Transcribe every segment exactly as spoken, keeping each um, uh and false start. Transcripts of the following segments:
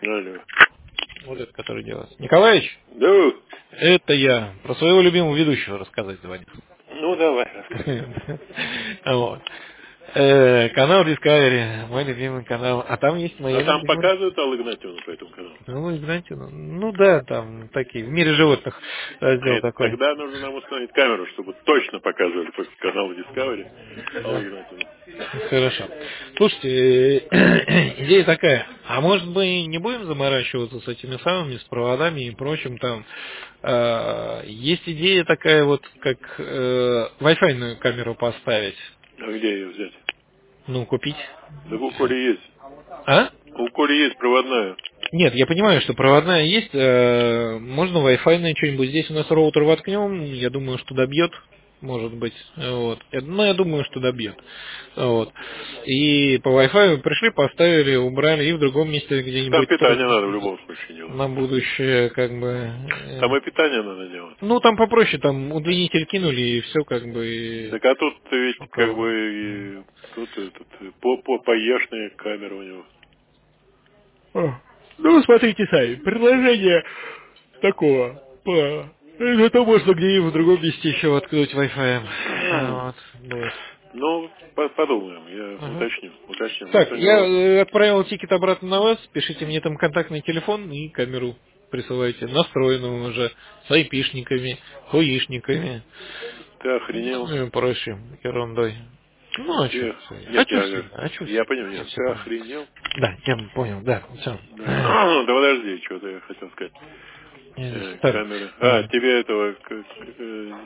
Алло. Вот это, который делается. Николаевич? Да. Это я. Про своего любимого ведущего рассказать звоню. Ну, давай, рассказывай. Вот. Э, Канал Discovery, мой любимый канал. А там есть мои А там любимые. показывают Аллу Игнатьевну по этому каналу? Ну, знаете, ну, ну да, там такие, в мире животных раздел Нет, такой. тогда нужно нам установить камеру, чтобы точно показывали по каналу Discovery Аллу Игнатьевну. Хорошо. Слушайте, э, идея такая. А может мы не будем заморачиваться с этими самыми, с проводами и прочим там? Э, Есть идея такая вот, как э, Wi-Fi камеру поставить. А где ее взять? Ну, купить. Да у Всё. Коли есть. А? У Коли есть проводная. Нет, я понимаю, что проводная есть, э, можно Wi-Fi что-нибудь. Здесь у нас роутер воткнем, я думаю, что добьет, может быть. Вот. Я- Ну, я думаю, что добьет. Вот. И по Wi-Fi пришли, поставили, убрали, и в другом месте Там где-нибудь питание надо в любом случае делать. на будущее, как бы. э, Там и питание надо делать. Ну, там попроще, там удлинитель кинули, и все как бы и Так а тут ведь как шикарно. бы и тут этот, по, по поешные камеры у него. А, Ну, смотрите сами, предложение такого. По... Ну, это можно где-нибудь в другом месте еще воткнуть Wi-Fi. А, Вот, будет. Ну, по- подумаем, я Ага. уточню, уточню. Так, Это не я вопрос. э, отправил тикет обратно на вас. Пишите мне там контактный телефон и камеру присылайте. Настроенную уже, с айпишниками, хуишниками. Ты охренел? Ну и прочей ерундой. Ну, а что? Ты... А Нет, что я, сильно? А что я сильно? понял, Я нет, все ты понял. охренел? Да, я понял, да, все. Да, да подожди, что-то я хотел сказать. Я здесь Э, так. камеры. А, Ага. тебе этого... к- к- э,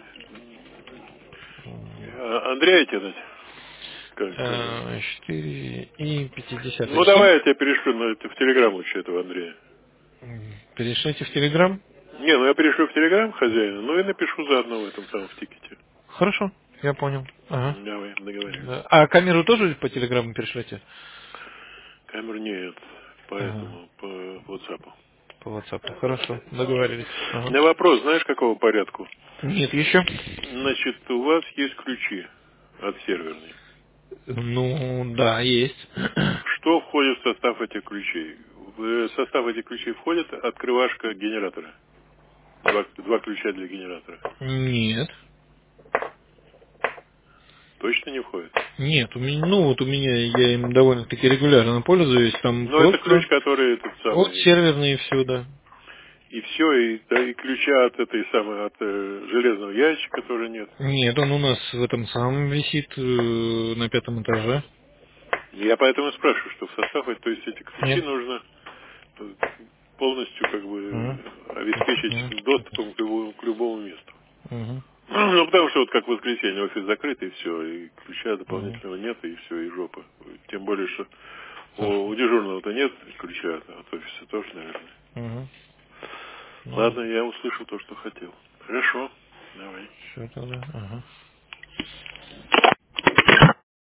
а, Андрея тебе дать? Ка- камеру. Э, четыре и пятьдесят Ну, семь. давай я тебе перешлю на, это- в Телеграм лучше этого Андрея. Перешлите в Телеграм. Не, ну я перешлю в Телеграм хозяина, ну и напишу заодно в этом самом в тикете. Хорошо, я понял. Ага. Давай, договорились. Да. А камеру тоже по Телеграму перешлете? Камер нет, Ага. поэтому по WhatsApp. По WhatsApp. Хорошо, договорились. У Ага. меня вопрос, знаешь, какого порядку? Нет, еще? Значит, у вас есть ключи от серверной. Ну, да, есть. Что входит в состав этих ключей? В состав этих ключей входит открывашка генератора. Два, два ключа для генератора. Нет. Точно не входит? Нет, у меня, ну вот у меня, я им довольно-таки регулярно пользуюсь, там Но это ключ, просто который этот от самый. серверной и все, да. И все, и, да, и ключа от этой самой, от э, железного ящика тоже нет. Нет, он у нас в этом самом висит, э, на пятом этаже. Я поэтому и спрашиваю, что в состав, то есть эти ключи Нет. нужно э, полностью как бы Угу. обеспечить доступом к любому, к любому месту. Угу. Ну, потому что вот как в воскресенье офис закрыт, и все, и ключа Угу. дополнительного нет, и все, и жопа. Тем более, что у, Хорошо. у дежурного-то нет ключа от офиса тоже, наверное. Угу. Ну, Ладно, я услышал то, что хотел. Хорошо, давай. все тогда. Ага.